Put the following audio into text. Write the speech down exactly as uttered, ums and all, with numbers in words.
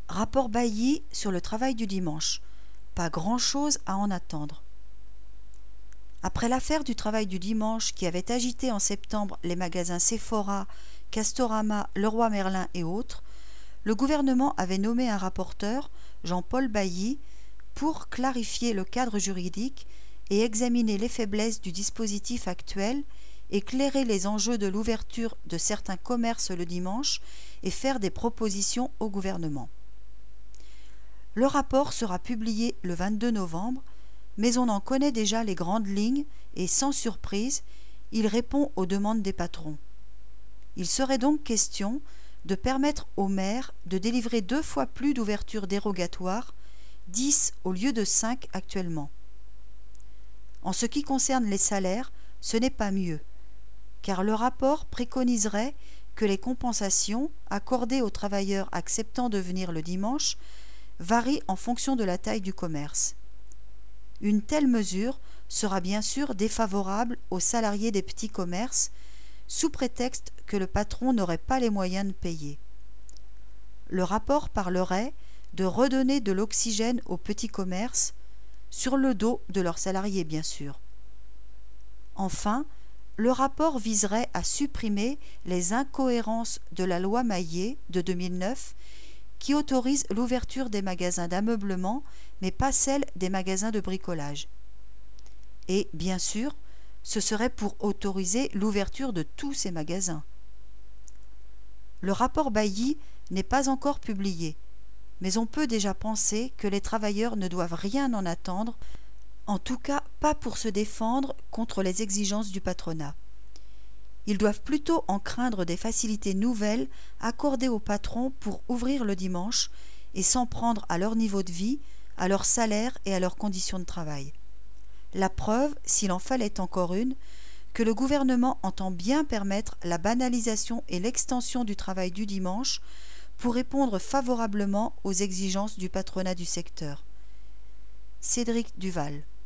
Rapport Bailly sur le travail du dimanche. Pas grand-chose à en attendre. Après l'affaire du travail du dimanche qui avait agité en septembre les magasins Sephora, Castorama, Leroy Merlin et autres, le gouvernement avait nommé un rapporteur, Jean-Paul Bailly, pour clarifier le cadre juridique et examiner les faiblesses du dispositif actuel, éclairer les enjeux de l'ouverture de certains commerces le dimanche et faire des propositions au gouvernement. Le rapport sera publié le vingt-deux novembre, mais on en connaît déjà les grandes lignes et, sans surprise, il répond aux demandes des patrons. Il serait donc question de permettre aux maires de délivrer deux fois plus d'ouvertures dérogatoires, dix au lieu de cinq actuellement. En ce qui concerne les salaires, ce n'est pas mieux, car le rapport préconiserait que les compensations accordées aux travailleurs acceptant de venir le dimanche varient en fonction de la taille du commerce. Une telle mesure sera bien sûr défavorable aux salariés des petits commerces, sous prétexte que le patron n'aurait pas les moyens de payer. Le rapport parlerait de redonner de l'oxygène aux petits commerces, sur le dos de leurs salariés bien sûr. Enfin, le rapport viserait à supprimer les incohérences de la loi Maillet de deux mille neuf qui autorise l'ouverture des magasins d'ameublement mais pas celle des magasins de bricolage. Et, bien sûr, ce serait pour autoriser l'ouverture de tous ces magasins. Le rapport Bailly n'est pas encore publié, mais on peut déjà penser que les travailleurs ne doivent rien en attendre, en tout cas pas pour se défendre contre les exigences du patronat. Ils doivent plutôt en craindre des facilités nouvelles accordées aux patrons pour ouvrir le dimanche et s'en prendre à leur niveau de vie, à leur salaire et à leurs conditions de travail. La preuve, s'il en fallait encore une, que le gouvernement entend bien permettre la banalisation et l'extension du travail du dimanche pour répondre favorablement aux exigences du patronat du secteur. Cédric Duval.